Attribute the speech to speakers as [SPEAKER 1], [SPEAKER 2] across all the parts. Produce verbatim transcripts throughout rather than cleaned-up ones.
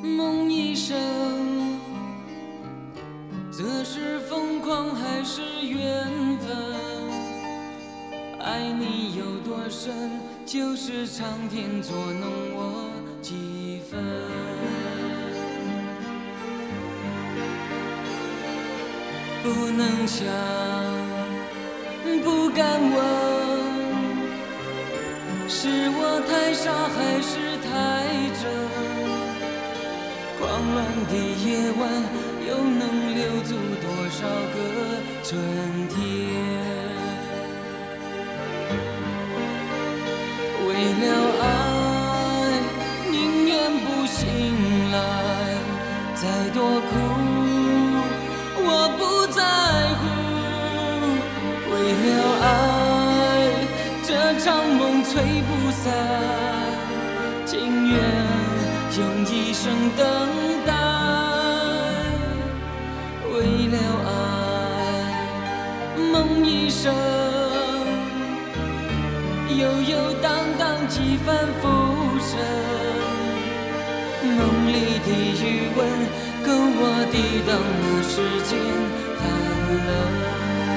[SPEAKER 1] 梦一生，这是疯狂还是缘分？爱你有多深，就是苍天捉弄我几分。不能想，不敢问，是我太傻还是太真？狂乱的夜晚，又能留住多少个春天？为了爱，宁愿不醒来，再多苦我不在乎。为了爱，这场梦吹不散，情愿用一生等待。为了爱，梦一生，悠悠荡荡几番浮沉。梦里的余温，够我抵挡那世间寒冷。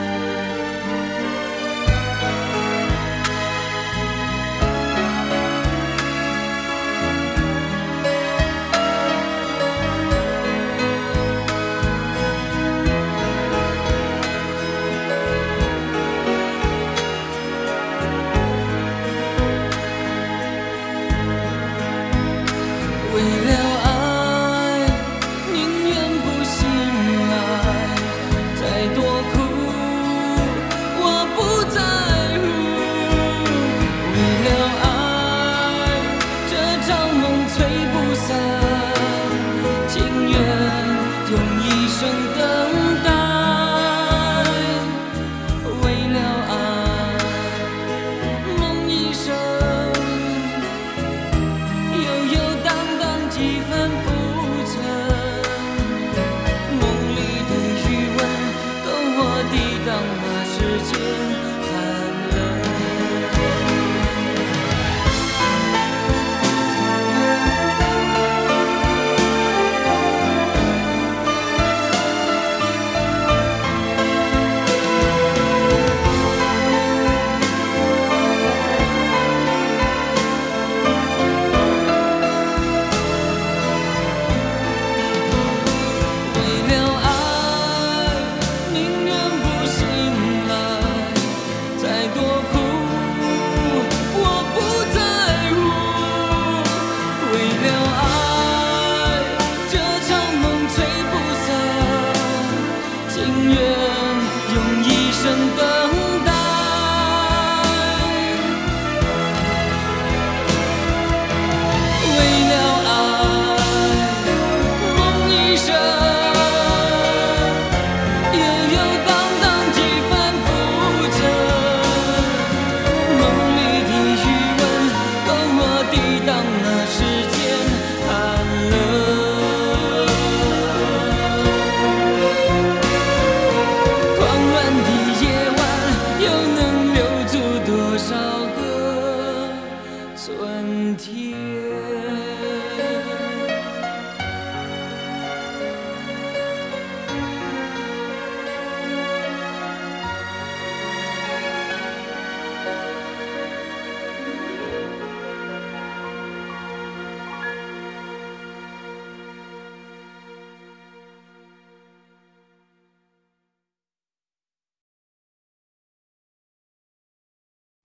[SPEAKER 1] 为了爱，宁愿不醒来，再多苦我不在乎。为了爱，这场梦吹不散，情愿用一生等待。为了爱，梦一生，悠悠荡几番浮沉，梦里的余温，够我抵挡那世间寒冷。春天。